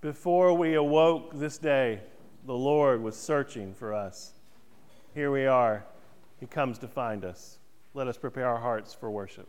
Before we awoke this day, the Lord was searching for us. Here we are. He comes to find us. Let us prepare our hearts for worship.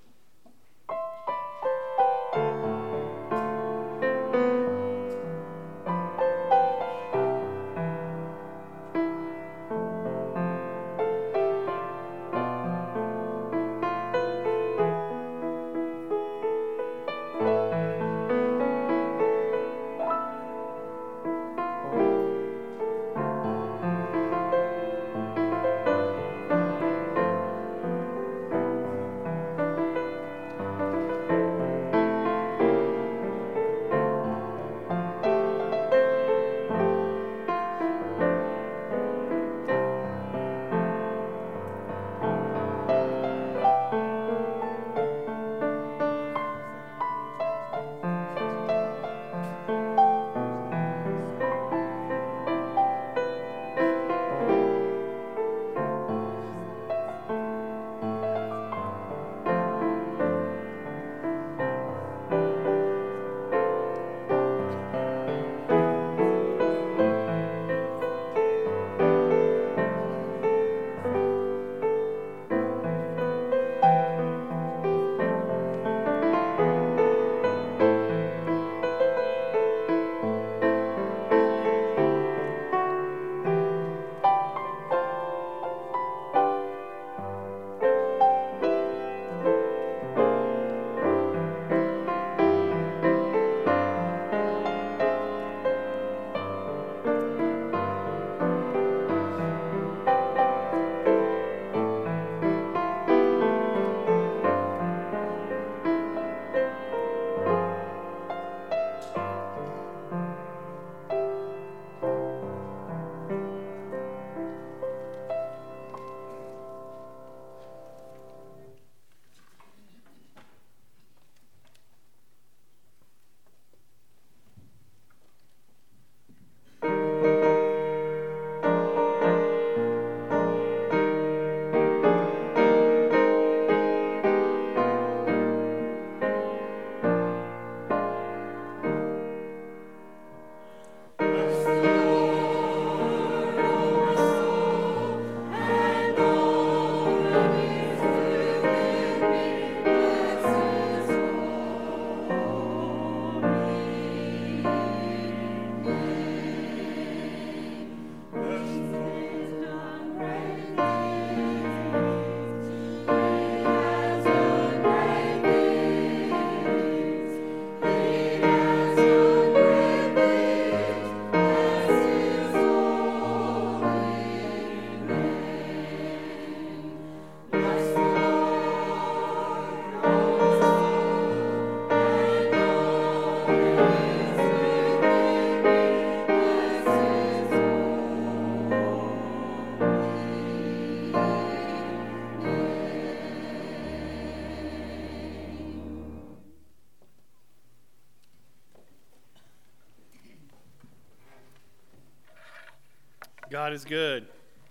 God is good.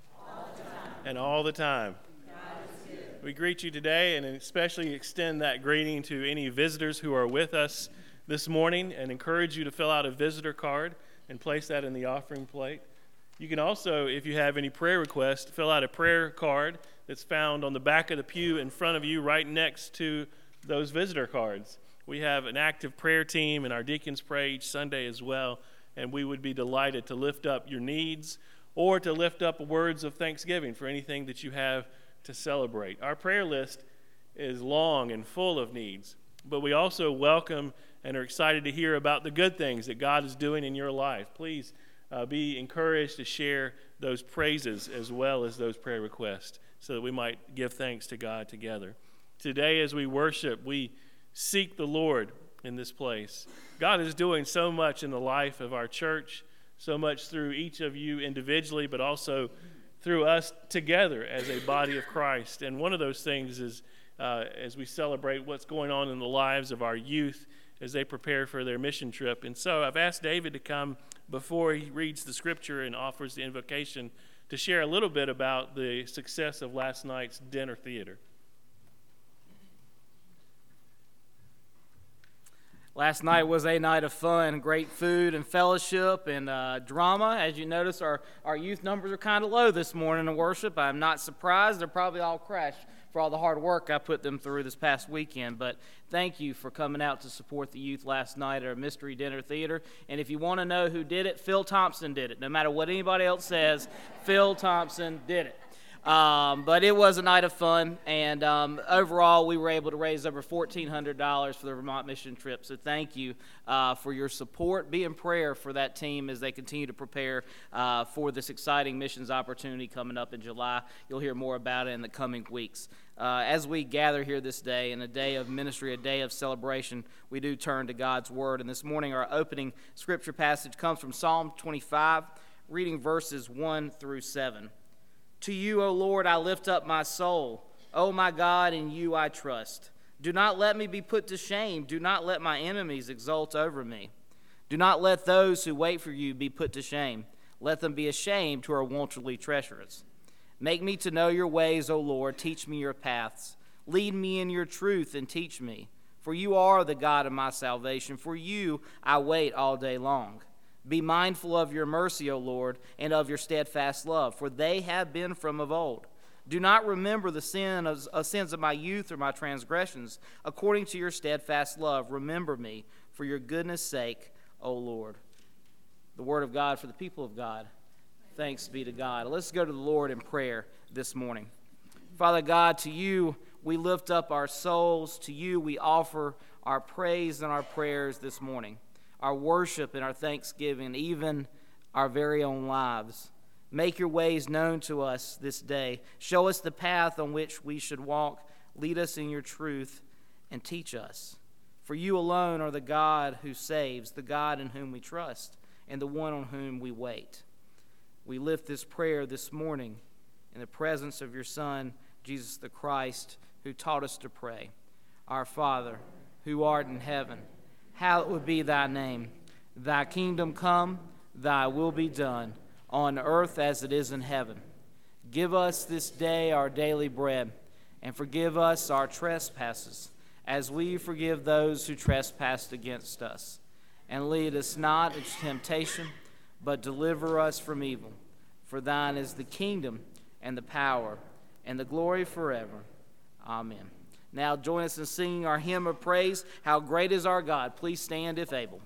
And all the time. We greet you today and especially extend that greeting to any visitors who are with us this morning and encourage you to fill out a visitor card and place that in the offering plate. You can also, if you have any prayer requests, fill out a prayer card that's found on the back of the pew in front of you right next to those visitor cards. We have an active prayer team and our deacons pray each Sunday as well, and we would be delighted to lift up your needs or to lift up words of thanksgiving for anything that you have to celebrate. Our prayer list is long and full of needs, but we also welcome and are excited to hear about the good things that God is doing in your life. Please be encouraged to share those praises as well as those prayer requests so that we might give thanks to God together. Today as we worship, we seek the Lord in this place. God is doing so much in the life of our church, so much through each of you individually, but also through us together as a body of Christ. And one of those things is as we celebrate what's going on in the lives of our youth as they prepare for their mission trip. And so I've asked David to come before he reads the scripture and offers the invocation to share a little bit about the success of last night's dinner theater. Last night was a night of fun, great food and fellowship and drama. As you notice, our youth numbers are kind of low this morning in worship. I'm not surprised. They're probably all crashed for all the hard work I put them through this past weekend. But thank you for coming out to support the youth last night at our Mystery Dinner Theater. And if you want to know who did it, Phil Thompson did it. No matter what anybody else says, Phil Thompson did it. But it was a night of fun, and overall we were able to raise over $1,400 for the Vermont mission trip. So thank you for your support. Be in prayer for that team as they continue to prepare for this exciting missions opportunity coming up in July. You'll hear more about it in the coming weeks. As we gather here this day, in a day of ministry, a day of celebration, we do turn to God's Word. And this morning our opening scripture passage comes from Psalm 25, reading verses 1 through 7. To you, O Lord, I lift up my soul. O my God, in you I trust. Do not let me be put to shame. Do not let my enemies exult over me. Do not let those who wait for you be put to shame. Let them be ashamed who are wantonly treacherous. Make me to know your ways, O Lord. Teach me your paths. Lead me in your truth and teach me. For you are the God of my salvation. For you I wait all day long. Be mindful of your mercy, O Lord, and of your steadfast love, for they have been from of old. Do not remember the sins of my youth or my transgressions. According to your steadfast love, remember me for your goodness' sake, O Lord. The word of God for the people of God. Thanks be to God. Let's go to the Lord in prayer this morning. Father God, to you we lift up our souls. To you we offer our praise and our prayers this morning, our worship and our thanksgiving, even our very own lives. Make your ways known to us this day. Show us the path on which we should walk. Lead us in your truth and teach us. For you alone are the God who saves, the God in whom we trust, and the one on whom we wait. We lift this prayer this morning in the presence of your Son, Jesus the Christ, who taught us to pray. Our Father, who art in heaven, hallowed be thy name. Thy kingdom come, thy will be done, on earth as it is in heaven. Give us this day our daily bread, and forgive us our trespasses, as we forgive those who trespass against us. And lead us not into temptation, but deliver us from evil. For thine is the kingdom, and the power, and the glory forever. Amen. Now join us in singing our hymn of praise, How Great Is Our God. Please stand if able.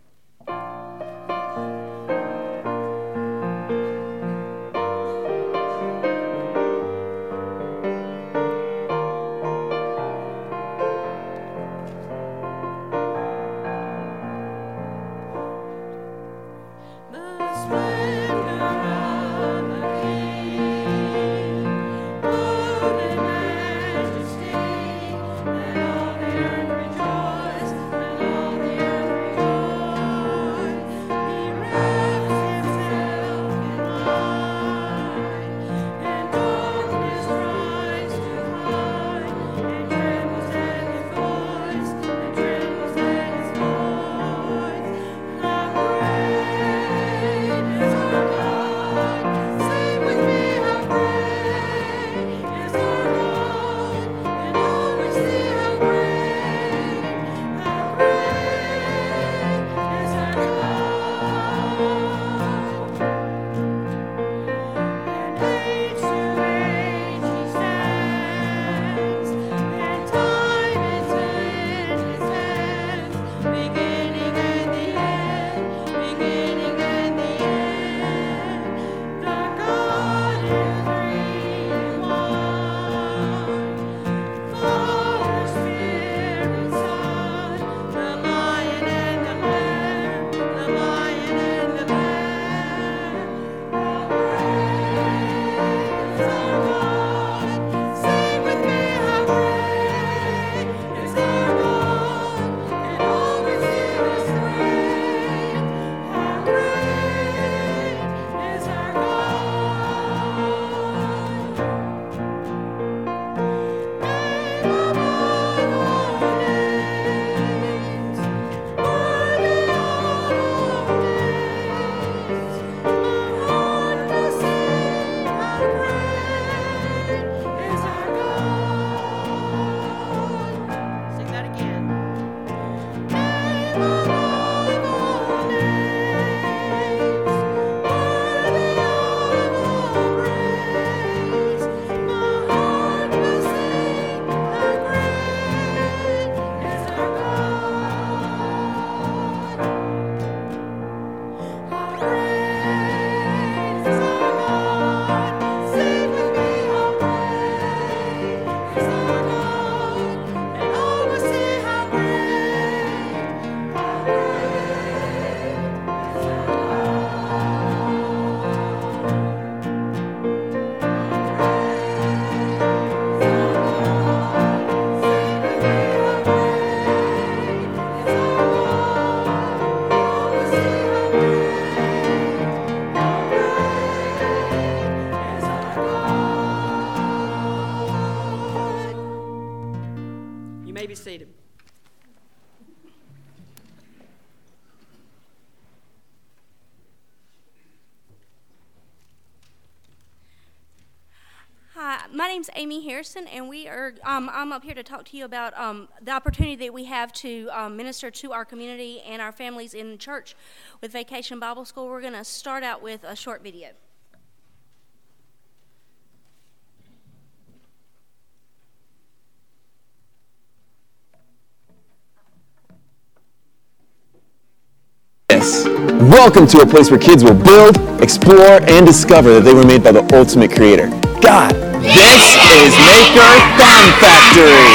Rejoice, be seated. Hi, my name's Amy Harrison, and I'm up here to talk to you about the opportunity that we have to minister to our community and our families in church with Vacation Bible School. We're going to start out with a short video. Welcome to a place where kids will build, explore, and discover that they were made by the ultimate creator, God. This is Maker Fun Factory.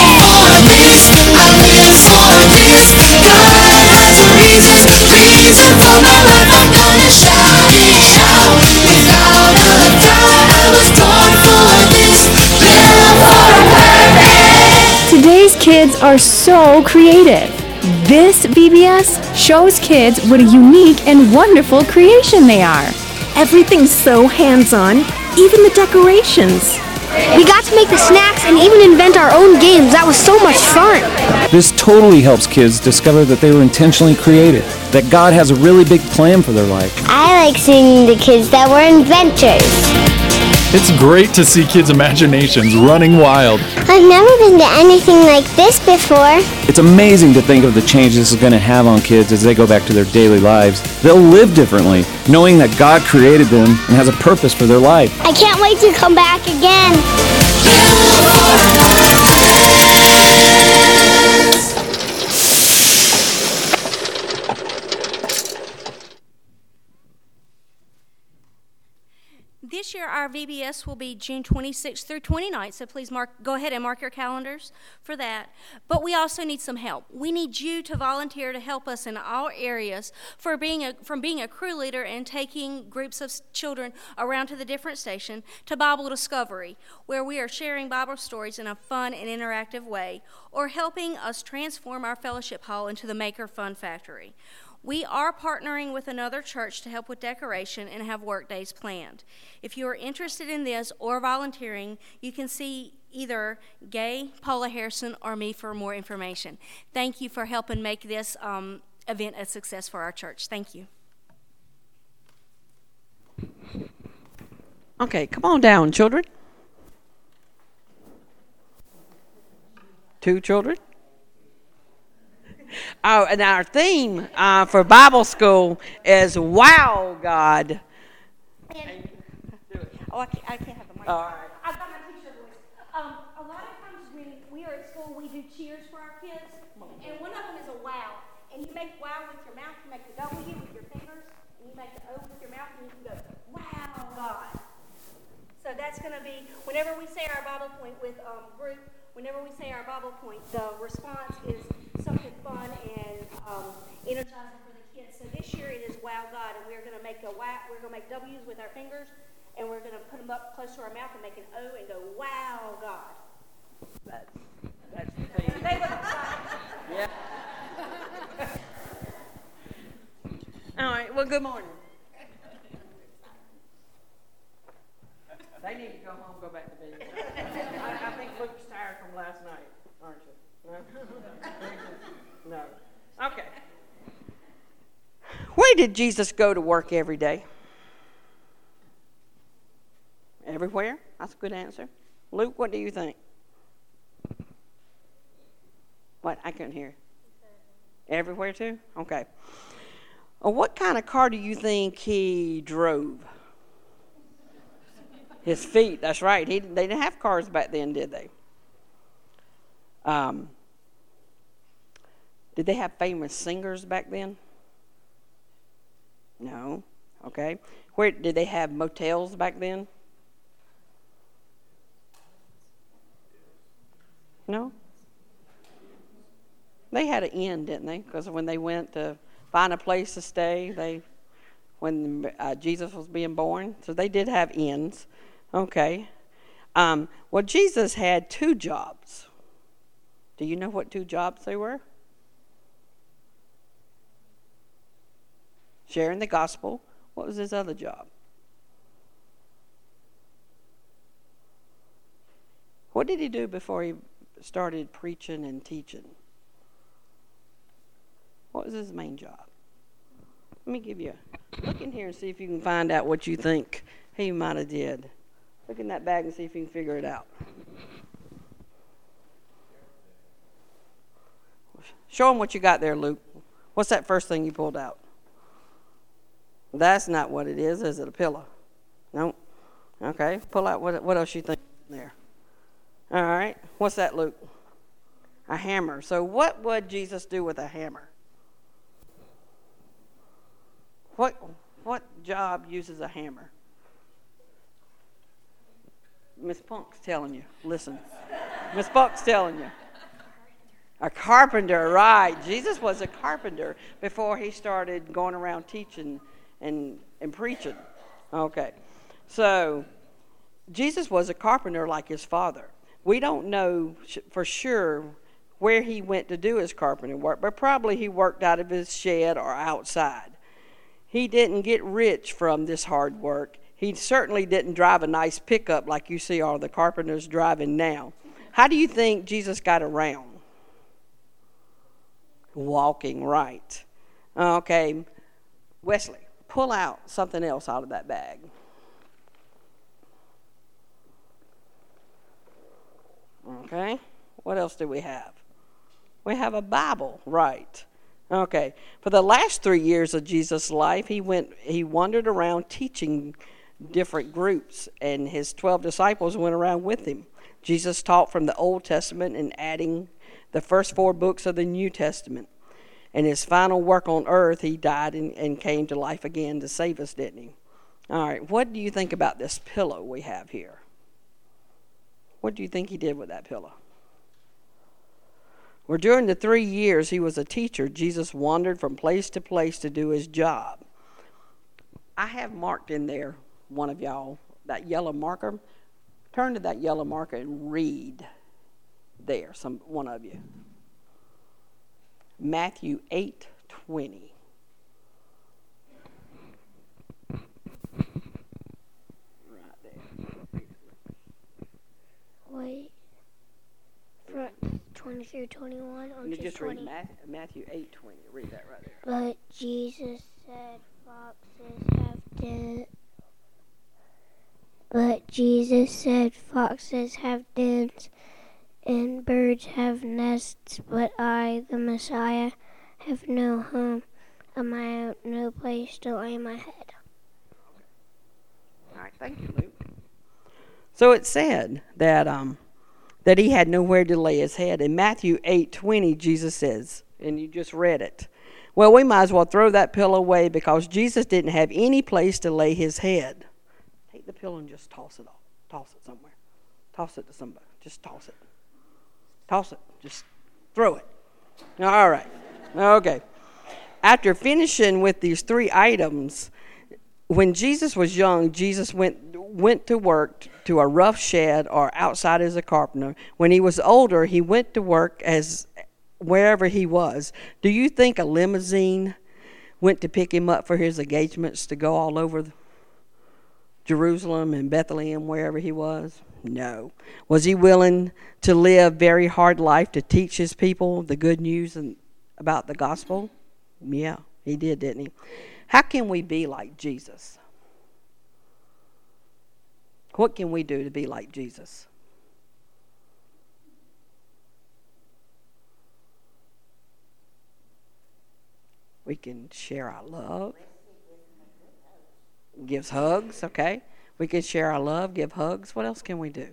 Today's kids are so creative. This VBS shows kids what a unique and wonderful creation they are. Everything's so hands-on, even the decorations. We got to make the snacks and even invent our own games. That was so much fun. This totally helps kids discover that they were intentionally created, that God has a really big plan for their life. I like seeing the kids that were inventors. It's great to see kids' imaginations running wild. I've never been to anything like this before. It's amazing to think of the change this is going to have on kids as they go back to their daily lives. They'll live differently, knowing that God created them and has a purpose for their life. I can't wait to come back again. This year, our VBS will be June 26th through 29th, so please go ahead and mark your calendars for that. But we also need some help. We need you to volunteer to help us in all areas from being a crew leader and taking groups of children around to the different station to Bible Discovery, where we are sharing Bible stories in a fun and interactive way, or helping us transform our fellowship hall into the Maker Fun Factory. We are partnering with another church to help with decoration and have work days planned. If you are interested in this or volunteering, you can see either Gay, Paula Harrison, or me for more information. Thank you for helping make this event a success for our church. Thank you. Okay, come on down, children. 2 children. Oh, and our theme for Bible school is Wow, God. I can't have the mic. All right. I've got my teacher voice. A lot of times when we are at school, we do cheers for our kids, and one of them is a wow. And you make wow with your mouth, you make the W with your fingers, and you make the O with your mouth, and you can go, wow, God. So that's going to be, whenever we say our Bible point with group, whenever we say our Bible point, the response is something fun and energizing for the kids. So this year it is Wow God, and we're going to make we're going to make W's with our fingers, and we're going to put them up close to our mouth and make an O and go Wow God. That's the thing. They look excited. Yeah. All right. Well, good morning. They need to go home, go back to bed. I think Luke's tired from last night, aren't you? No? No. Okay. Where did Jesus go to work every day? Everywhere? That's a good answer. Luke, what do you think? What? I couldn't hear. Everywhere too? Okay. Well, what kind of car do you think he drove? His feet, that's right. They didn't have cars back then, did they? Did they have famous singers back then? No. Okay. Where did they have motels back then? No. They had an inn, didn't they? Because when they went to find a place to stay, when Jesus was being born, so they did have inns. Okay. Well, Jesus had 2 jobs. Do you know what 2 jobs they were? Sharing the gospel. What was his other job? What did he do before he started preaching and teaching? What was his main job? Let me give you look in here and see if you can find out what you think he might have did. Look in that bag and see if you can figure it out. Show them what you got there, Luke. What's that first thing you pulled out? That's not what it is. Is it a pillow? No. Okay. Pull out what else you think there. All right. What's that, Luke? A hammer. So what would Jesus do with a hammer? What job uses a hammer? Miss Punk's telling you. Listen. Miss Punk's telling you. A carpenter, right. Jesus was a carpenter before he started going around teaching and preaching. Okay. So Jesus was a carpenter like his father. We don't know for sure where he went to do his carpenter work, but probably he worked out of his shed or outside. He didn't get rich from this hard work. He certainly didn't drive a nice pickup like you see all the carpenters driving now. How do you think Jesus got around? Walking, right. Okay. Wesley, pull out something else out of that bag. Okay. What else do we have? We have a Bible, right. Okay. For the last 3 years of Jesus' life, he wandered around teaching different groups, and his 12 disciples went around with him. Jesus taught from the Old Testament and adding the first 4 books of the New Testament. In his final work on earth, he died and came to life again to save us, didn't he? All right, what do you think about this pillow we have here? What do you think he did with that pillow? Well, during the 3 years he was a teacher, Jesus wandered from place to place to do his job. I have marked in there, one of y'all, that yellow marker. Turn to that yellow marker and read there, one of you. Matthew 8:20. Right there. Wait. 20 through 21 or You just 20? read Matthew 8:20. Read that right there. But Jesus said foxes have dens and birds have nests, but I, the Messiah, have no home of my own, no place to lay my head. All right, thank you, Luke. So it said that he had nowhere to lay his head. In Matthew 8:20, Jesus says, and you just read it, well, we might as well throw that pillow away because Jesus didn't have any place to lay his head. Take the pillow and just toss it off. Toss it somewhere. Toss it to somebody. Just toss it. Toss it. Just throw it. All right. Okay. After finishing with these 3 items, when Jesus was young, Jesus went to work to a rough shed or outside as a carpenter. When he was older, he went to work as wherever he was. Do you think a limousine went to pick him up for his engagements to go all over Jerusalem and Bethlehem, wherever he was? No. Was he willing to live a very hard life to teach his people the good news about the gospel? Yeah, he did, didn't he? How can we be like Jesus? What can we do to be like Jesus? We can share our love. Gives hugs, okay? We can share our love, give hugs. What else can we do?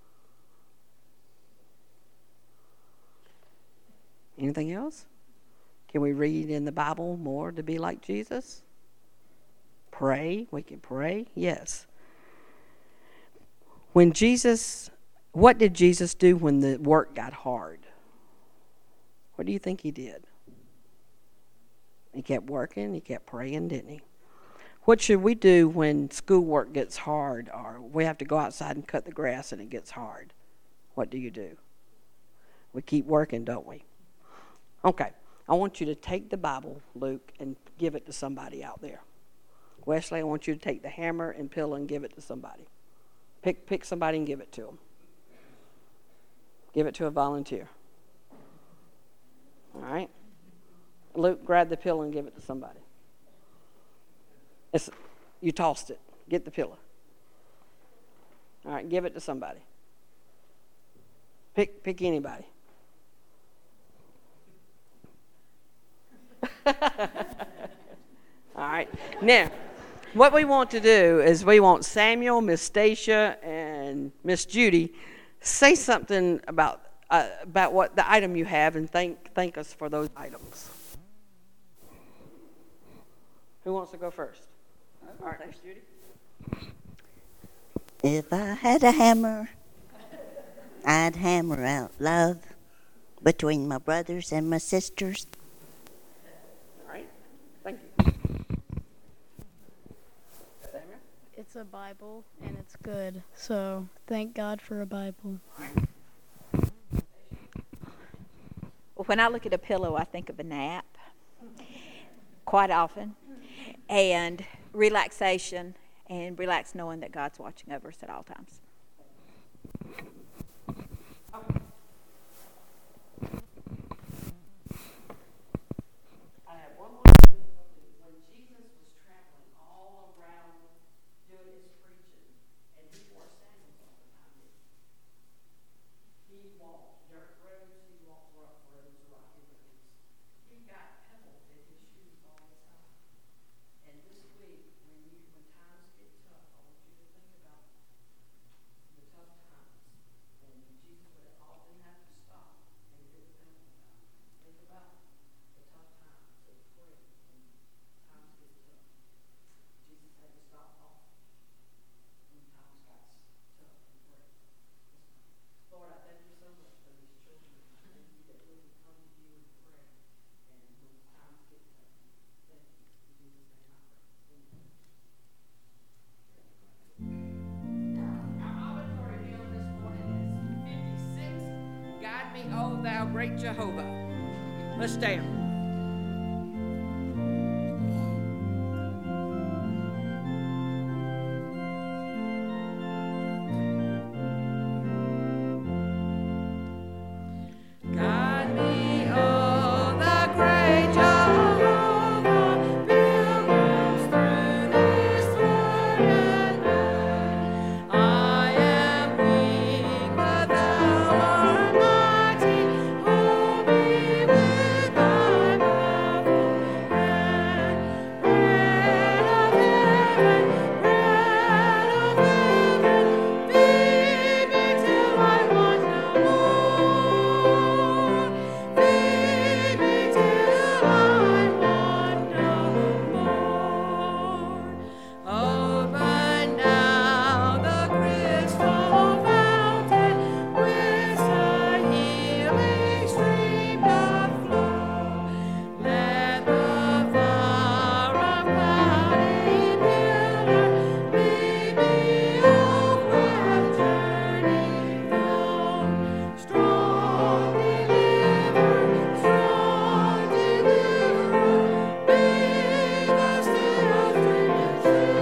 Anything else? Can we read in the Bible more to be like Jesus? Pray. We can pray. Yes. What did Jesus do when the work got hard? What do you think he did? He kept working. He kept praying, didn't he? What should we do when schoolwork gets hard or we have to go outside and cut the grass and it gets hard? What do? We keep working, don't we? Okay. I want you to take the Bible, Luke, and give it to somebody out there. Wesley, I want you to take the hammer and pillow and give it to somebody. Pick somebody and give it to them. Give it to a volunteer. All right? Luke, grab the pillow and give it to somebody. You tossed it. Get the pillow. All right, give it to somebody. Pick anybody. All right. Now, what we want to do is we want Samuel, Miss Stacia, and Miss Judy say something about what the item you have and thank us for those items. Who wants to go first? All right, Miss Judy. If I had a hammer, I'd hammer out love between my brothers and my sisters. All right, thank you. Samuel? It's a Bible, and it's good, so thank God for a Bible. Well, when I look at a pillow, I think of a nap quite often, and relaxation, and relax knowing that God's watching over us at all times. I have one more thing. When Jesus was traveling all around doing his preaching, and he wore sandals all the time, he walked dirt roads, he walked rough roads, rocky roads. He got pebbles in his shoes all the time. And this week, when times get tough, I want you to think about the tough times when Jesus would often have to stop and get the pebbles out. Think about the tough times of prayer when times get tough. Jesus had to stop often when times got tough and prayer. Lord, I thank you so much for these children. I thank you that we can come to you in prayer and when times get tough. Thank you. In Jesus' name I pray. Amen. Our offertory hymn this morning is 56, Guide Me, O Thou Great Jehovah. Let's stand. Guide me, O the great Jehovah, pilgrims through this weary land. I am weak, but thou art mighty. Hold me with thy powerful hand. Bread of heaven, feed me till I want no more. Feed me till I want no more. Open now the crystal fountain, whence the healing stream doth flow. Let the fire of cloudy pillar lead me off with journey found. Strong deliverer, be the still stream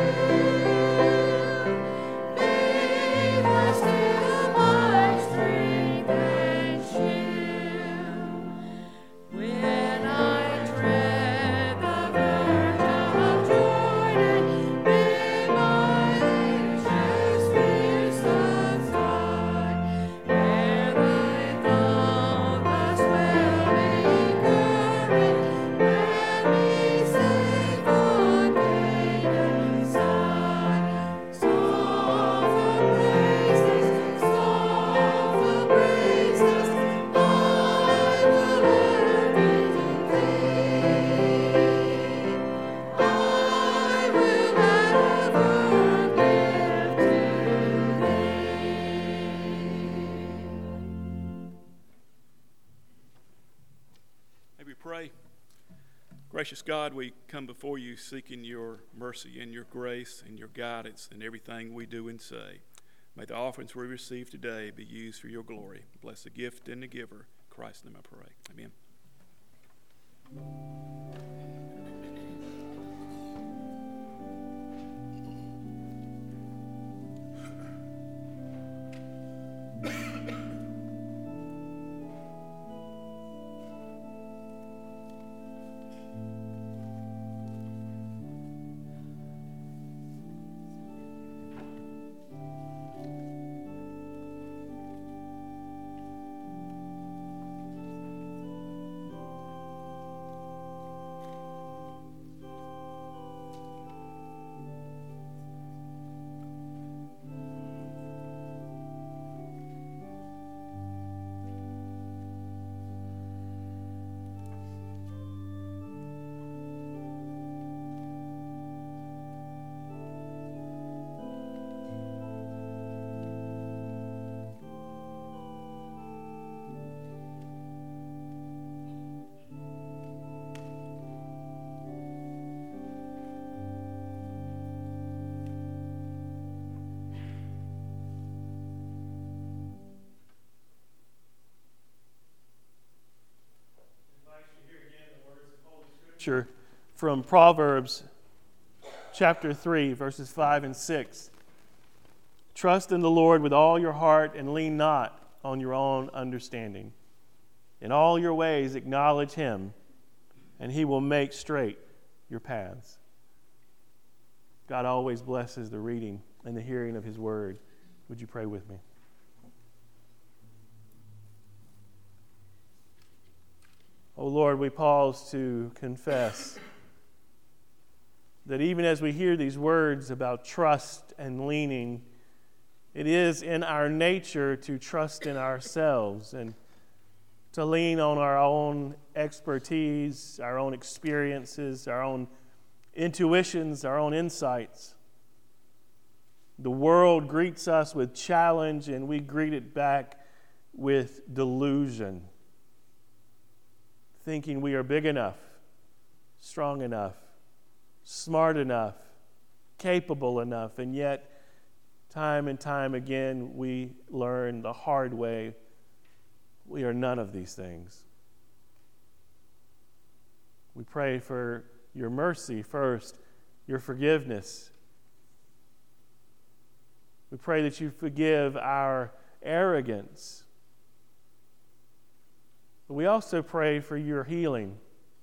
be the still my strength and shield. When I tread the verge of Jordan, bid my anxious fears subside. Ere thy thoughtless swelling current, let me safe on Canaan's side. Song for praises, I will ever give to thee. I will ever give to thee. May we pray. Gracious God, we come before you seeking your mercy and your grace and your guidance in everything we do and say. May the offerings we receive today be used for your glory. Bless the gift and the giver. In Christ's name I pray. Amen. scripture from Proverbs chapter 3, verses 5 and 6. Trust in the Lord with all your heart and lean not on your own understanding. In all your ways acknowledge him, and he will make straight your paths. God always blesses the reading and the hearing of his word. Would you pray with me? Oh Lord, we pause to confess that even as we hear these words about trust and leaning, it is in our nature to trust in ourselves and to lean on our own expertise, our own experiences, our own intuitions, our own insights. The world greets us with challenge, and we greet it back with delusion, thinking we are big enough, strong enough, smart enough, capable enough, and yet time and time again we learn the hard way we are none of these things. We pray for your mercy first, your forgiveness. We pray that you forgive our arrogance. But we also pray for your healing.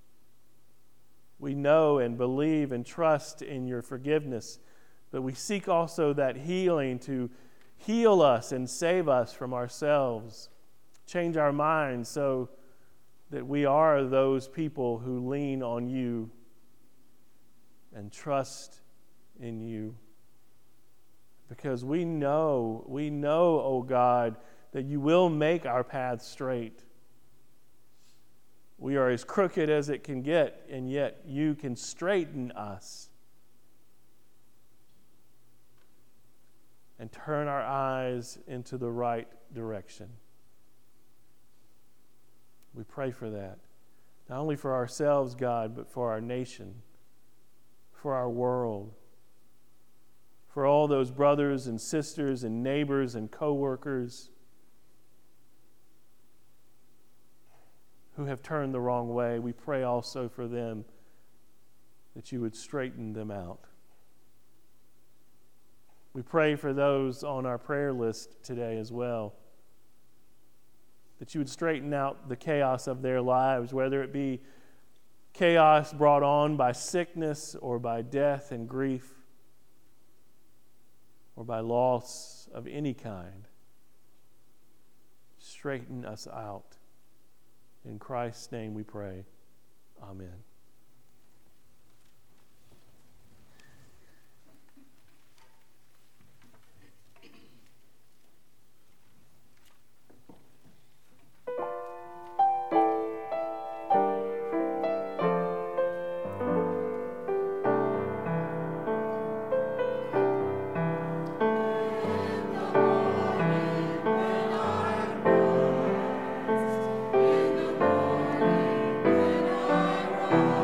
We know and believe and trust in your forgiveness, but we seek also that healing to heal us and save us from ourselves. Change our minds so that we are those people who lean on you and trust in you. Because we know, oh God, that you will make our paths straight. We are as crooked as it can get, and yet you can straighten us and turn our eyes into the right direction. We pray for that, not only for ourselves, God, but for our nation, for our world, for all those brothers and sisters and neighbors and co-workers who have turned the wrong way. We pray also for them that you would straighten them out. We pray for those on our prayer list today as well, that you would straighten out the chaos of their lives, whether it be chaos brought on by sickness or by death and grief or by loss of any kind. Straighten us out. In Christ's name we pray. Amen. When I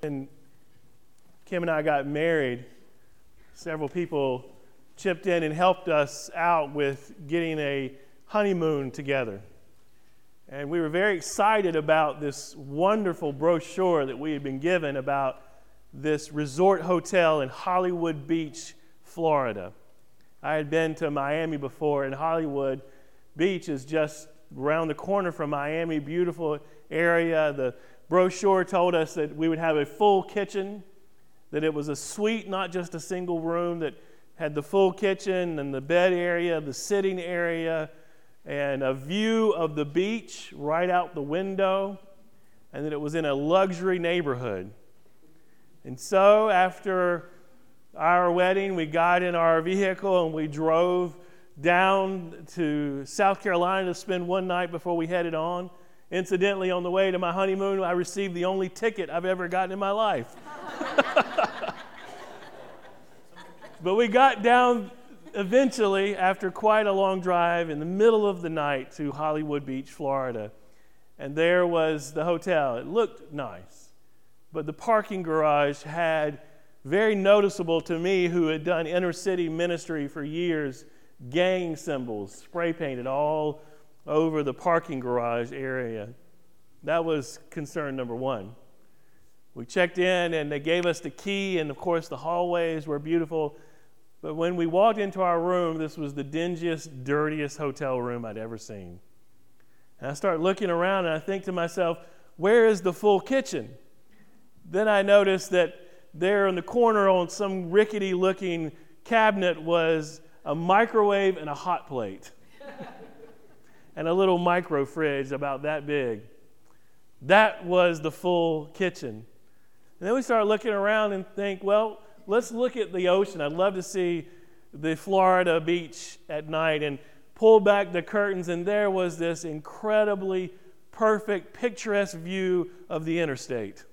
When Kim and I got married, several people chipped in and helped us out with getting a honeymoon together. And we were very excited about this wonderful brochure that we had been given about this resort hotel in Hollywood Beach, Florida. I had been to Miami before, and Hollywood Beach is just around the corner from Miami, beautiful area. The brochure told us that we would have a full kitchen, that it was a suite, not just a single room, that had the full kitchen and the bed area, the sitting area, and a view of the beach right out the window, and that it was in a luxury neighborhood. And so after our wedding, we got in our vehicle and we drove down to South Carolina to spend one night before we headed on. Incidentally, on the way to my honeymoon, I received the only ticket I've ever gotten in my life. But we got down eventually, after quite a long drive, in the middle of the night to Hollywood Beach, Florida. And there was the hotel. It looked nice, but the parking garage had, very noticeable to me who had done inner city ministry for years, gang symbols spray painted all over the parking garage area. That was concern number one. We checked in and they gave us the key, and of course the hallways were beautiful. But when we walked into our room, this was the dingiest, dirtiest hotel room I'd ever seen. And I start looking around and I think to myself, where is the full kitchen? Then I noticed that there in the corner on some rickety looking cabinet was a microwave and a hot plate. And a little micro fridge about that big. That was the full kitchen. And then we started looking around and think, well, let's look at the ocean. I'd love to see the Florida beach at night, and pull back the curtains, and there was this incredibly perfect, picturesque view of the interstate.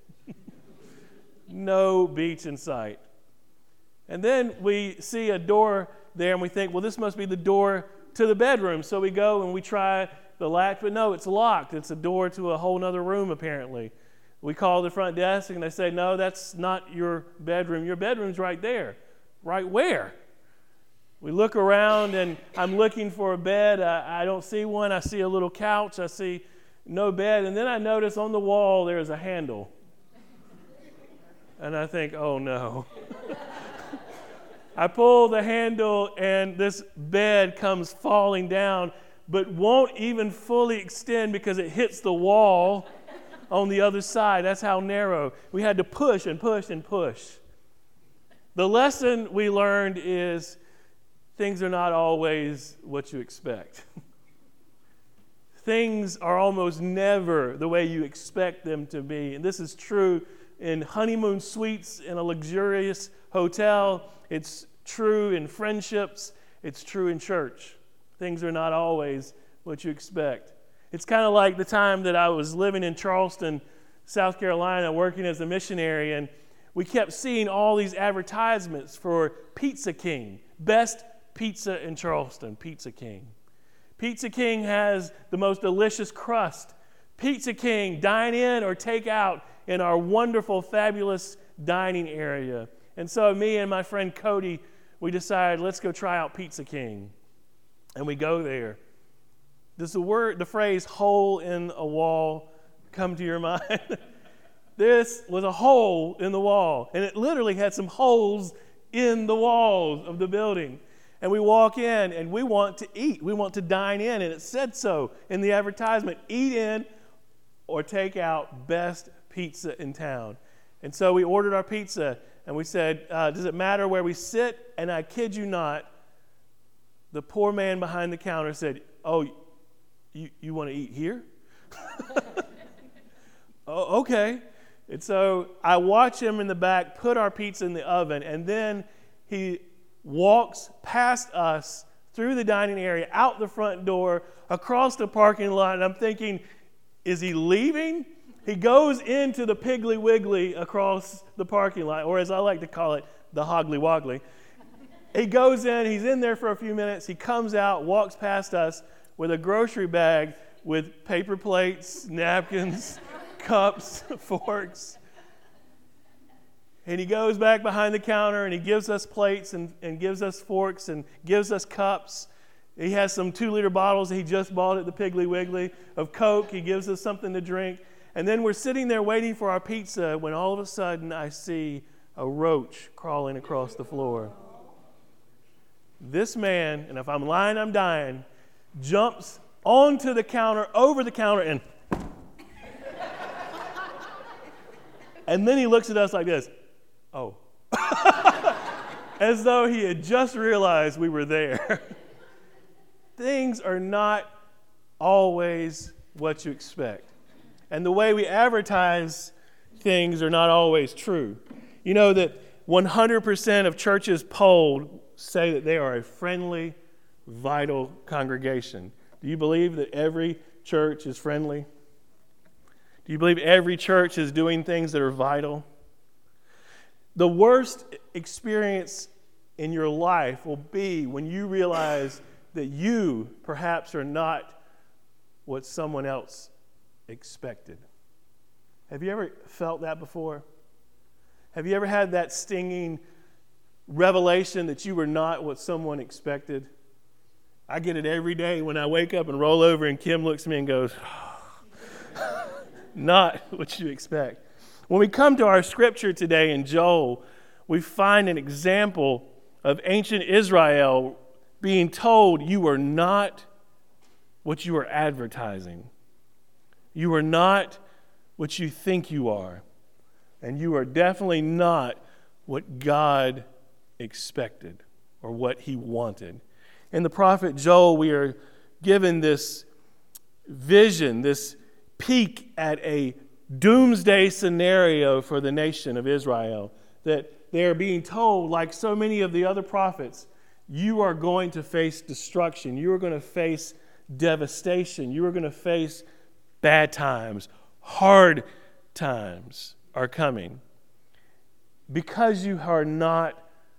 No beach in sight. And then we see a door there, and we think, well, this must be the door to the bedroom. So we go and we try the latch, but no, it's locked. It's a door to a whole other room, apparently. We call the front desk, and they say, no, that's not your bedroom. Your bedroom's right there. Right where? We look around, and I'm looking for a bed. I don't see one. I see a little couch. I see no bed. And then I notice on the wall there's a handle. And I think, oh, no. I pull the handle, and this bed comes falling down, but won't even fully extend because it hits the wall on the other side. That's how narrow. We had to push and push and push. The lesson we learned is things are not always what you expect. Things are almost never the way you expect them to be. And this is true in honeymoon suites in a luxurious hotel. It's true in friendships. It's true in church. Things are not always what you expect. It's kind of like the time that I was living in Charleston, South Carolina, working as a missionary, and we kept seeing all these advertisements for Pizza King, best pizza in Charleston, Pizza King. Pizza King has the most delicious crust. Pizza King, dine in or take out in our wonderful, fabulous dining area. And so me and my friend Cody, we decided, let's go try out Pizza King. And we go there. Does the phrase hole in a wall come to your mind? This was a hole in the wall, and it literally had some holes in the walls of the building. And we walk in, and we want to eat. We want to dine in, and it said so in the advertisement, eat in or take out, best pizza in town. And so we ordered our pizza, and we said, does it matter where we sit? And I kid you not, the poor man behind the counter said, oh, you want to eat here? Oh, okay. And so I watch him in the back put our pizza in the oven, and then he walks past us through the dining area, out the front door, across the parking lot, and I'm thinking, is he leaving? He goes into the Piggly Wiggly across the parking lot, or as I like to call it, the Hoggly Woggly. He goes in, he's in there for a few minutes, he comes out, walks past us with a grocery bag with paper plates, napkins, cups, forks. And he goes back behind the counter and he gives us plates and gives us forks and gives us cups. He has some 2-liter bottles that he just bought at the Piggly Wiggly of Coke. He gives us something to drink. And then we're sitting there waiting for our pizza when all of a sudden I see a roach crawling across the floor. This man, and if I'm lying, I'm dying, jumps onto the counter, over the counter, and then he looks at us like this. Oh. As though he had just realized we were there. Things are not always what you expect. And the way we advertise things are not always true. You know that 100% of churches polled say that they are a friendly, vital congregation. Do you believe that every church is friendly? Do you believe every church is doing things that are vital? The worst experience in your life will be when you realize that you perhaps are not what someone else expected. Have you ever felt that before? Have you ever had that stinging revelation that you were not what someone expected? I get it every day when I wake up and roll over and Kim looks at me and goes, not what you expect. When we come to our scripture today in Joel, we find an example of ancient Israel being told, you are not what you are advertising. You are not what you think you are. And you are definitely not what God expected or what he wanted. In the prophet Joel, we are given this vision, this peek at a doomsday scenario for the nation of Israel, that they are being told, like so many of the other prophets, you are going to face destruction. You are going to face devastation. You are going to face bad times. Hard times are coming because you are not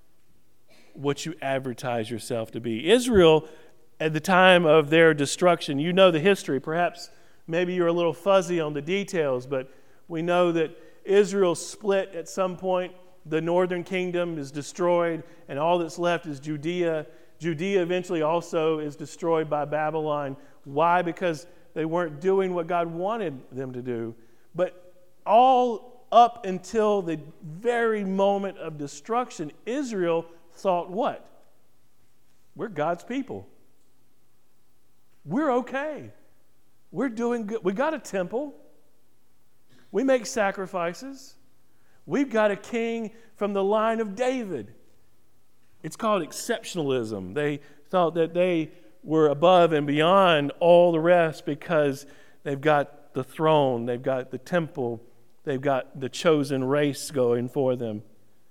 what you advertise yourself to be. Israel, at the time of their destruction, you know the history. Perhaps maybe you're a little fuzzy on the details, but we know that Israel split at some point. The northern kingdom is destroyed, and all that's left is Judea. Judea eventually also is destroyed by Babylon. Why? Because they weren't doing what God wanted them to do. But all up until the very moment of destruction, Israel thought what? We're God's people. We're okay. We're doing good. We got a temple. We make sacrifices. We've got a king from the line of David. It's called exceptionalism. They thought that they were above and beyond all the rest because they've got the throne, they've got the temple, they've got the chosen race going for them.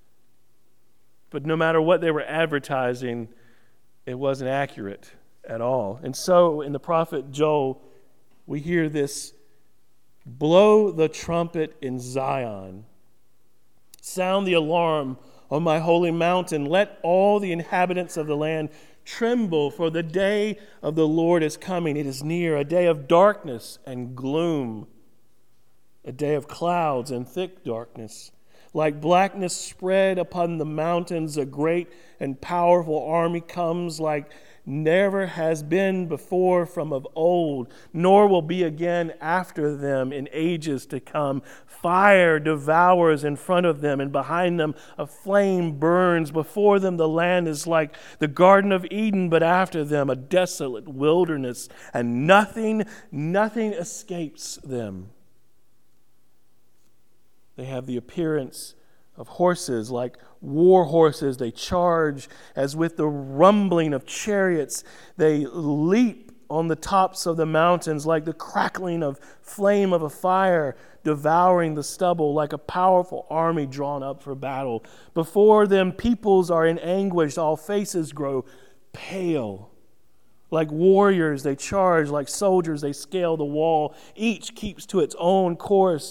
But no matter what they were advertising, it wasn't accurate at all. And so in the prophet Joel, we hear this, blow the trumpet in Zion. Sound the alarm on my holy mountain. Let all the inhabitants of the land tremble, for the day of the Lord is coming. It is near, a day of darkness and gloom, a day of clouds and thick darkness. Like blackness spread upon the mountains, a great and powerful army comes like never has been before from of old, nor will be again after them in ages to come. Fire devours in front of them, and behind them a flame burns. Before them the land is like the Garden of Eden, but after them a desolate wilderness, and nothing escapes them. They have the appearance of horses, like war horses. They charge as with the rumbling of chariots. They leap on the tops of the mountains like the crackling of flame of a fire, devouring the stubble like a powerful army drawn up for battle. Before them peoples are in anguish. All faces grow pale. Like warriors, they charge. Like soldiers, they scale the wall. Each keeps to its own course.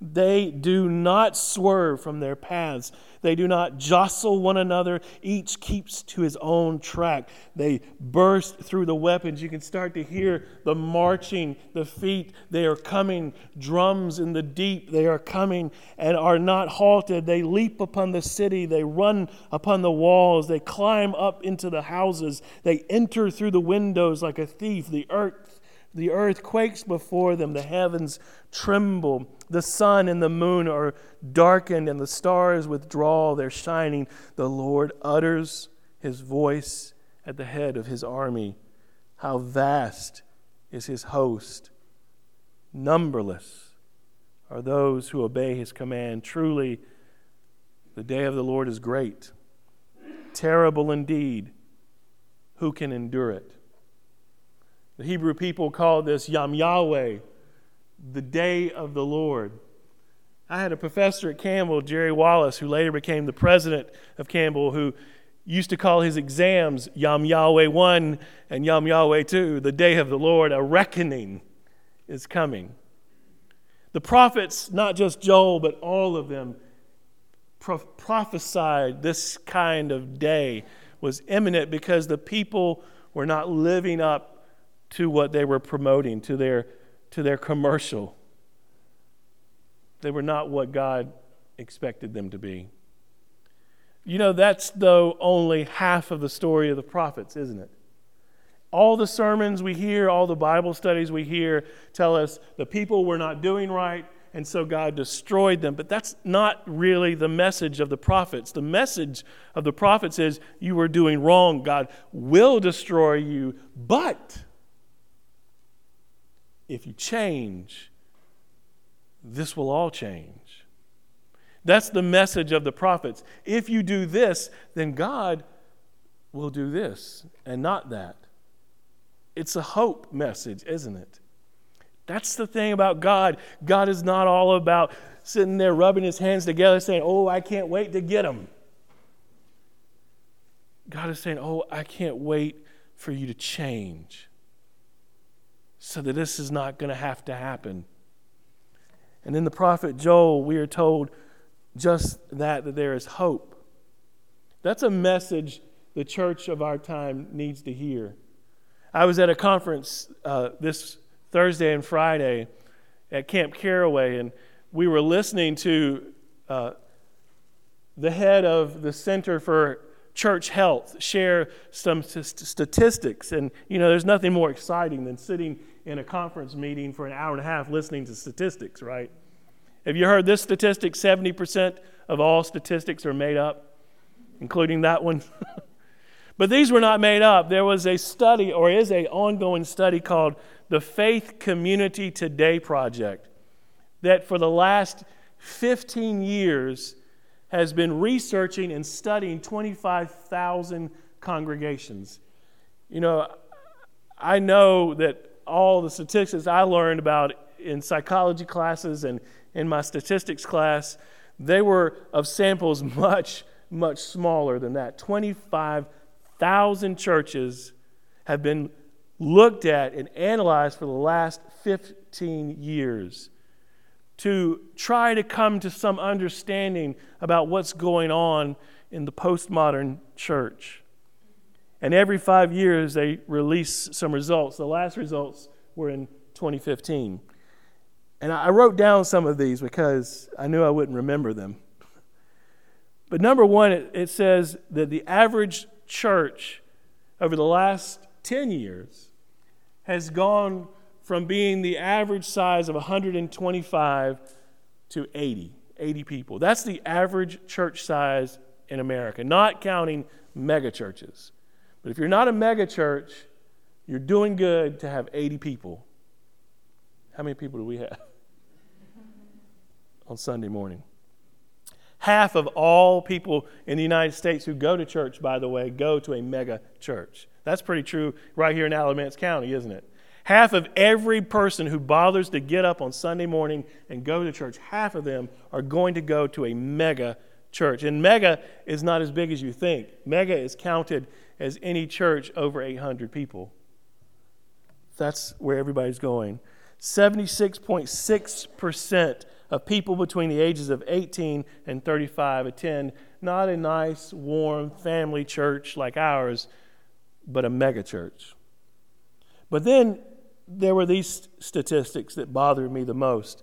They do not swerve from their paths. They do not jostle one another. Each keeps to his own track. They burst through the weapons. You can start to hear the marching, the feet. They are coming. Drums in the deep. They are coming and are not halted. They leap upon the city. They run upon the walls. They climb up into the houses. They enter through the windows like a thief. The earth quakes before them. The heavens tremble. The sun and the moon are darkened, and the stars withdraw their shining. The Lord utters his voice at the head of his army. How vast is his host! Numberless are those who obey his command. Truly, the day of the Lord is great, terrible indeed. Who can endure it? The Hebrew people called this Yom Yahweh, the day of the Lord. I had a professor at Campbell, Jerry Wallace, who later became the president of Campbell, who used to call his exams Yom Yahweh 1 and Yom Yahweh 2, the day of the Lord. A reckoning is coming. The prophets, not just Joel, but all of them, prophesied this kind of day was imminent because the people were not living up to what they were promoting, to their commercial. They were not what God expected them to be. You know, that's though only half of the story of the prophets, isn't it? All the sermons we hear, all the Bible studies we hear tell us the people were not doing right, and so God destroyed them. But that's not really the message of the prophets. The message of the prophets is you were doing wrong. God will destroy you, but if you change, this will all change. That's the message of the prophets. If you do this, then God will do this and not that. It's a hope message, isn't it? That's the thing about God. God is not all about sitting there rubbing his hands together saying, oh, I can't wait to get them. God is saying, oh, I can't wait for you to change so that this is not going to have to happen. And in the prophet Joel, we are told just that there is hope. That's a message the church of our time needs to hear. I was at a conference this Thursday and Friday at Camp Caraway, and we were listening to the head of the Center for Church Health share some statistics. And, you know, there's nothing more exciting than sitting in a conference meeting for an hour and a half listening to statistics, right? Have you heard this statistic? 70% of all statistics are made up, including that one. But these were not made up. There was a study, or is an ongoing study, called the Faith Community Today Project that for the last 15 years has been researching and studying 25,000 congregations. You know, I know that all the statistics I learned about in psychology classes and in my statistics class, they were of samples much, much smaller than that. 25,000 churches have been looked at and analyzed for the last 15 years to try to come to some understanding about what's going on in the postmodern church. And every 5 years they release some results. The last results were in 2015. And I wrote down some of these because I knew I wouldn't remember them. But number one, it says that the average church over the last 10 years has gone from being the average size of 125 to 80 people. That's the average church size in America, not counting mega churches. But if you're not a mega church, you're doing good to have 80 people. How many people do we have on Sunday morning? Half of all people in the United States who go to church, by the way, go to a mega church. That's pretty true right here in Alamance County, isn't it? Half of every person who bothers to get up on Sunday morning and go to church, half of them are going to go to a mega church. And mega is not as big as you think. Mega is counted as any church over 800 people. That's where everybody's going. 76.6% of people between the ages of 18 and 35 attend not a nice, warm family church like ours, but a mega church. But then there were these statistics that bothered me the most.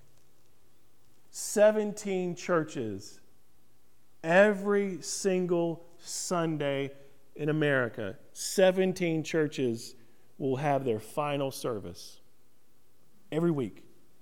17 churches every single Sunday in America. 17 churches will have their final service every week.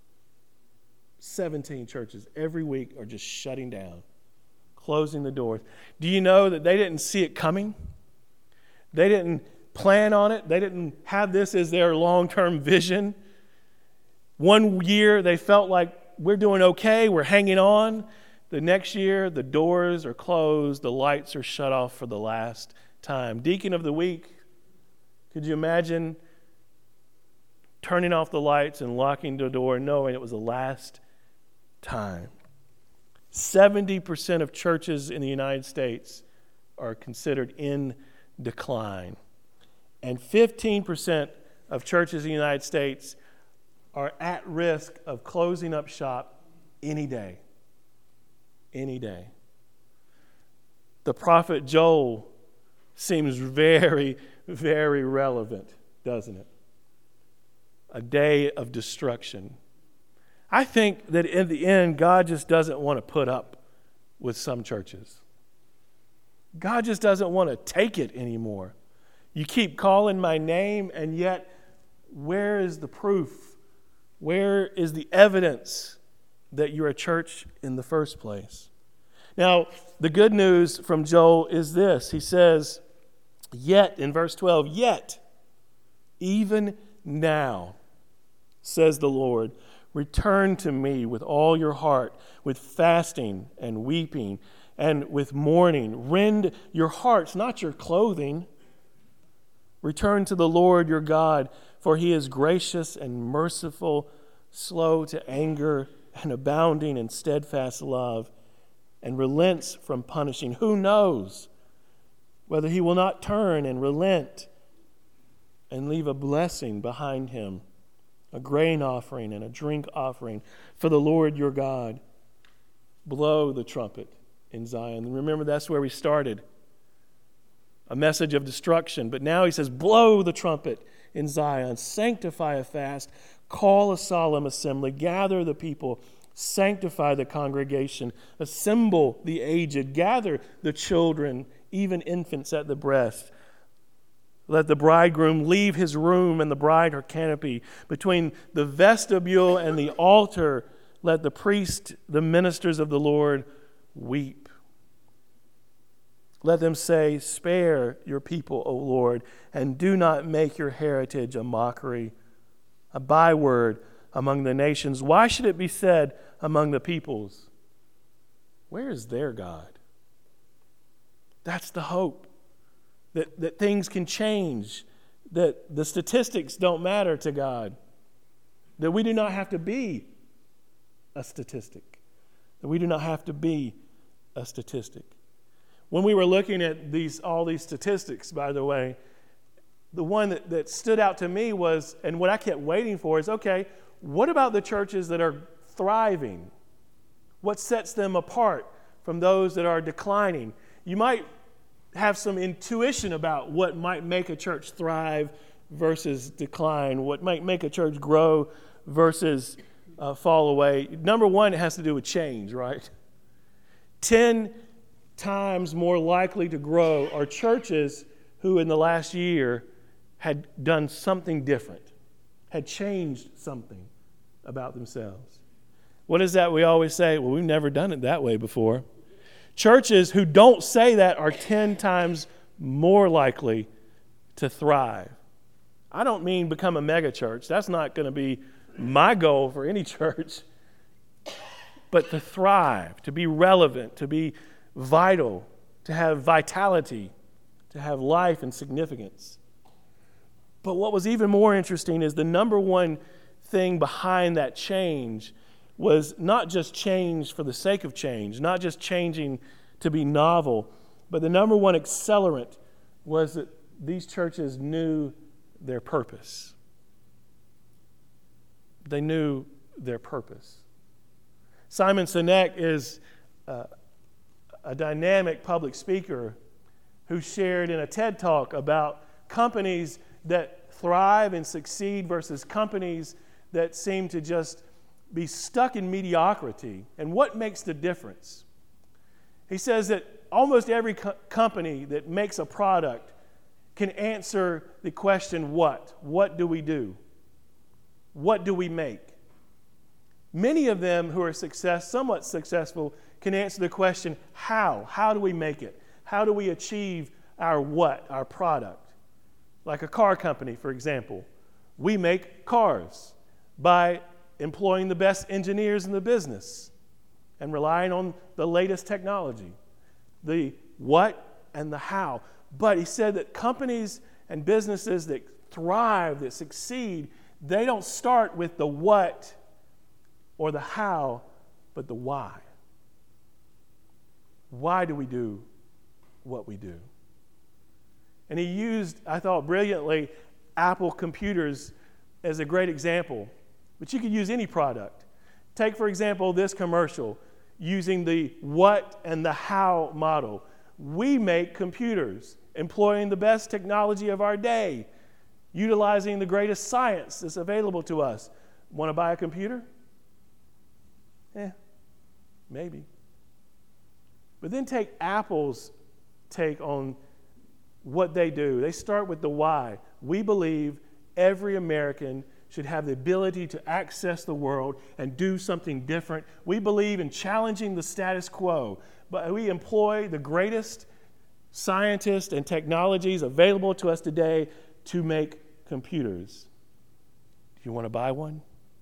17 churches every week are just shutting down, closing the doors. Do you know that they didn't see it coming? They didn't plan on it. They didn't have this as their long-term vision. One year they felt like we're doing okay, we're hanging on. The next year the doors are closed, the lights are shut off for the last time. Deacon of the week, could you imagine turning off the lights and locking the door knowing it was the last time? 70% of churches in the United States are considered in decline. And 15% of churches in the United States are at risk of closing up shop any day. Any day. The prophet Joel seems very, very relevant, doesn't it? A day of destruction. I think that in the end, God just doesn't want to put up with some churches. God just doesn't want to take it anymore. You keep calling my name, and yet, where is the proof? Where is the evidence that you're a church in the first place? Now, the good news from Joel is this. He says, yet, in verse 12, yet, even now, says the Lord, return to me with all your heart, with fasting and weeping and with mourning. Rend your hearts, not your clothing. Return to the Lord your God, for he is gracious and merciful, slow to anger and abounding in steadfast love, and relents from punishing. Who knows whether he will not turn and relent and leave a blessing behind him, a grain offering and a drink offering for the Lord your God. Blow the trumpet in Zion. And remember, that's where we started. A message of destruction. But now he says, blow the trumpet in Zion. Sanctify a fast. Call a solemn assembly. Gather the people. Sanctify the congregation. Assemble the aged. Gather the children, even infants at the breast. Let the bridegroom leave his room and the bride her canopy. Between the vestibule and the altar, let the priest, the ministers of the Lord, weep. Let them say, spare your people, O Lord, and do not make your heritage a mockery, a byword among the nations. Why should it be said among the peoples, where is their God? That's the hope. That things can change, that the statistics don't matter to God, that we do not have to be a statistic, that we do not have to be a statistic. When we were looking at all these statistics, by the way, the one that stood out to me was, and what I kept waiting for is, okay, what about the churches that are thriving? What sets them apart from those that are declining? You might have some intuition about what might make a church thrive versus decline, what might make a church grow versus fall away. Number one, it has to do with change, right? 10 times more likely to grow are churches who in the last year had done something different, had changed something about themselves. What is that we always say? Well, we've never done it that way before. Churches who don't say that are 10 times more likely to thrive. I don't mean become a mega church. That's not going to be my goal for any church. But to thrive, to be relevant, to be vital, to have vitality, to have life and significance. But what was even more interesting is the number one thing behind that change was not just change for the sake of change, not just changing to be novel, but the number one accelerant was that these churches knew their purpose. They knew their purpose. Simon Sinek is a dynamic public speaker who shared in a TED Talk about companies that thrive and succeed versus companies that seem to just be stuck in mediocrity, and what makes the difference. He says that almost every company that makes a product can answer the question, what? What do we do? What do we make? Many of them who are somewhat successful can answer the question, how? How do we make it? How do we achieve our what, our product? Like a car company, for example. We make cars by employing the best engineers in the business and relying on the latest technology. The what and the how. But he said that companies and businesses that thrive, that succeed, they don't start with the what or the how, but the why. Why do we do what we do? And he used, I thought brilliantly, Apple computers as a great example. But you could use any product. Take, for example, this commercial using the what and the how model. We make computers, employing the best technology of our day, utilizing the greatest science that's available to us. Want to buy a computer? Maybe. But then take Apple's take on what they do. They start with the why. We believe every American should have the ability to access the world and do something different. We believe in challenging the status quo, but we employ the greatest scientists and technologies available to us today to make computers. Do you want to buy one?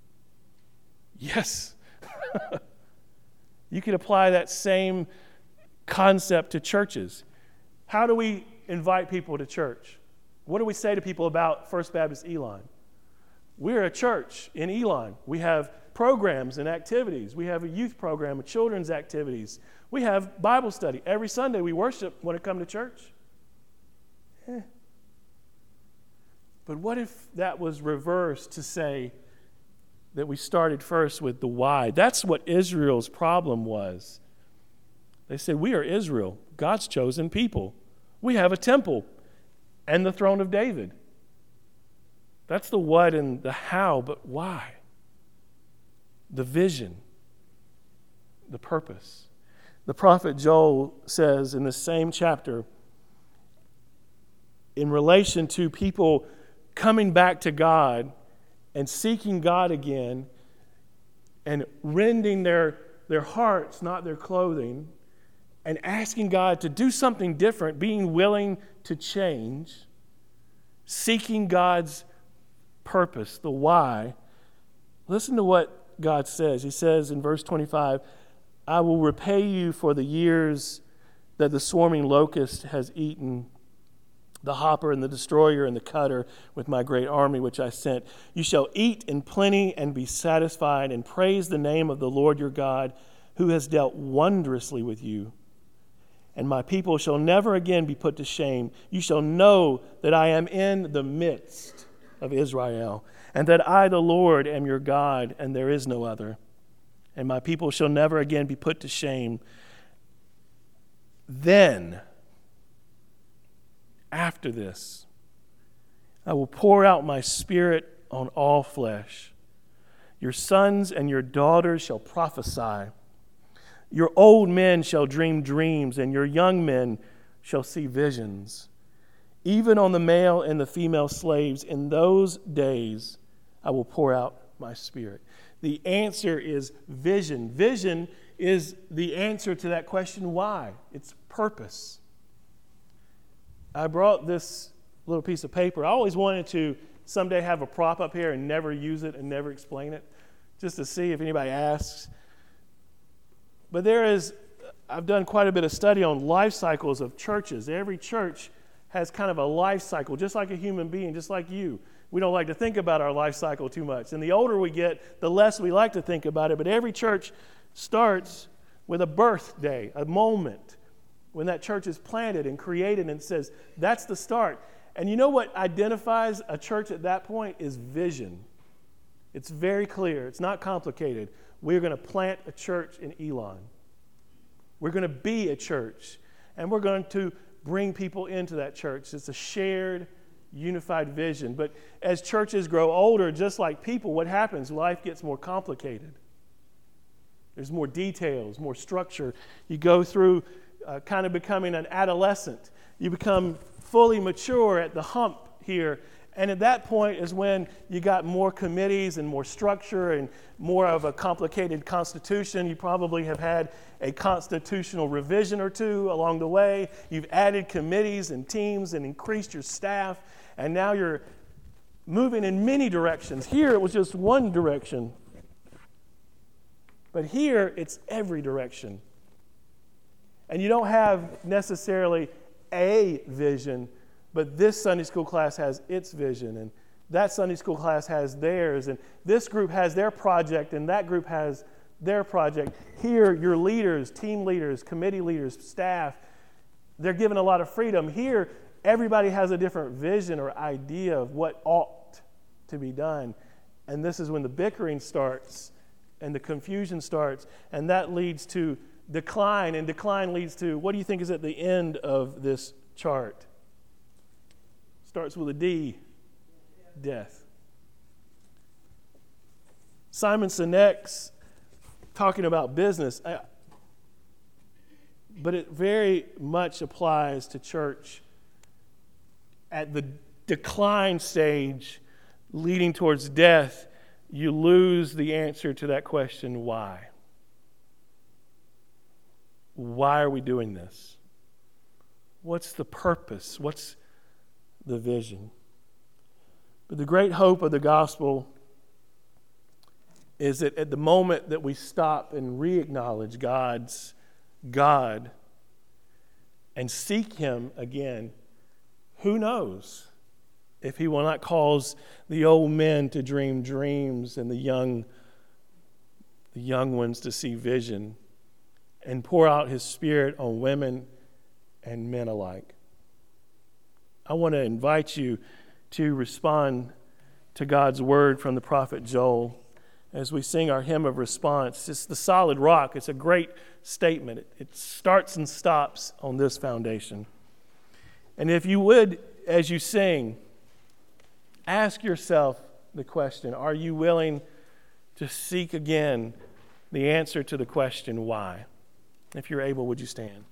Yes. You could apply that same concept to churches. How do we invite people to church? What do we say to people about First Baptist Elon? We're a church in Elon. We have programs and activities. We have a youth program, a children's activities. We have Bible study. Every Sunday we worship when it comes to church. But what if that was reversed to say that we started first with the why? That's what Israel's problem was. They said, we are Israel, God's chosen people. We have a temple and the throne of David. That's the what and the how, but why? The vision, the purpose. The prophet Joel says in the same chapter, in relation to people coming back to God and seeking God again and rending their hearts, not their clothing, and asking God to do something different, being willing to change, seeking God's purpose, the why. Listen to what God says. He says in verse 25, I will repay you for the years that the swarming locust has eaten, the hopper and the destroyer and the cutter with my great army which I sent. You shall eat in plenty and be satisfied, and praise the name of the Lord your God, who has dealt wondrously with you. And my people shall never again be put to shame. You shall know that I am in the midst of Israel, and that I, the Lord, am your God, and there is no other. And my people shall never again be put to shame. Then, after this, I will pour out my spirit on all flesh. Your sons and your daughters shall prophesy. Your old men shall dream dreams, and your young men shall see visions. Even on the male and the female slaves, in those days I will pour out my spirit. The answer is vision. Vision is the answer to that question, why? It's purpose. I brought this little piece of paper. I always wanted to someday have a prop up here and never use it and never explain it, just to see if anybody asks. But I've done quite a bit of study on life cycles of churches. Every church has kind of a life cycle, just like a human being, just like you. We don't like to think about our life cycle too much. And the older we get, the less we like to think about it. But every church starts with a birthday, a moment when that church is planted and created, and it says, that's the start. And you know what identifies a church at that point is vision. It's very clear. It's not complicated. We're going to plant a church in Elon. We're going to be a church, and we're going to bring people into that church. It's a shared, unified vision. But as churches grow older, just like people, what happens? Life gets more complicated. There's more details, more structure. You go through kind of becoming an adolescent. You become fully mature at the hump here. And at that point is when you got more committees and more structure and more of a complicated constitution. You probably have had a constitutional revision or two along the way. You've added committees and teams and increased your staff. And now you're moving in many directions. Here it was just one direction. But here it's every direction. And you don't have necessarily a vision, but this Sunday school class has its vision, and that Sunday school class has theirs, and this group has their project, and that group has their project. Here, your leaders, team leaders, committee leaders, staff, they're given a lot of freedom. Here, everybody has a different vision or idea of what ought to be done. And this is when the bickering starts and the confusion starts, and that leads to decline, and decline leads to, what do you think is at the end of this chart? Starts with a D, death. Simon Sinek's talking about business, but it very much applies to church at the decline stage leading towards death. You lose the answer to that question, why? Why are we doing this? What's the purpose? What's the vision? But the great hope of the gospel is that at the moment that we stop and re-acknowledge God's God and seek Him again, who knows if He will not cause the old men to dream dreams and the young ones to see vision, and pour out His Spirit on women and men alike. I want to invite you to respond to God's word from the prophet Joel as we sing our hymn of response. It's the solid rock. It's a great statement. It starts and stops on this foundation. And if you would, as you sing, ask yourself the question, are you willing to seek again the answer to the question, why? If you're able, would you stand?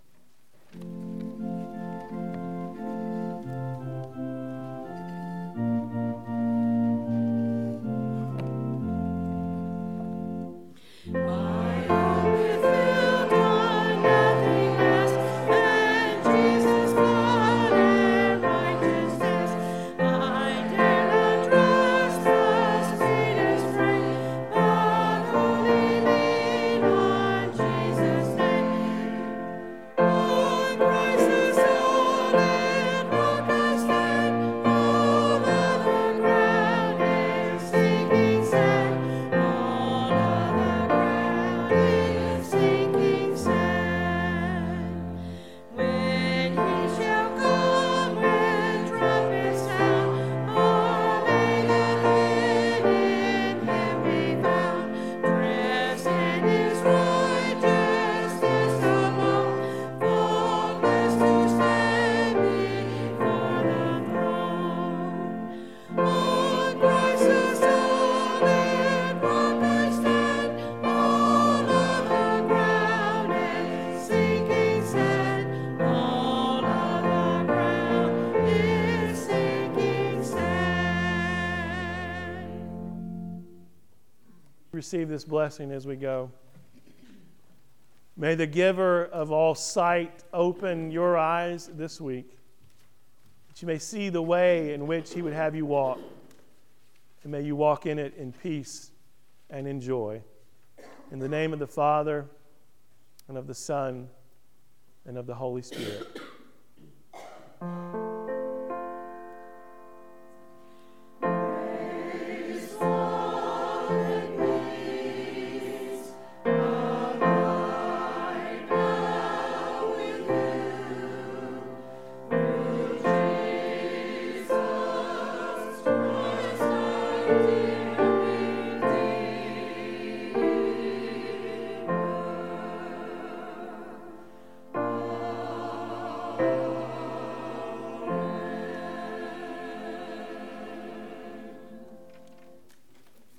Receive this blessing as we go. May the giver of all sight open your eyes this week, that you may see the way in which He would have you walk, and may you walk in it in peace and in joy. In the name of the Father, and of the Son, and of the Holy Spirit.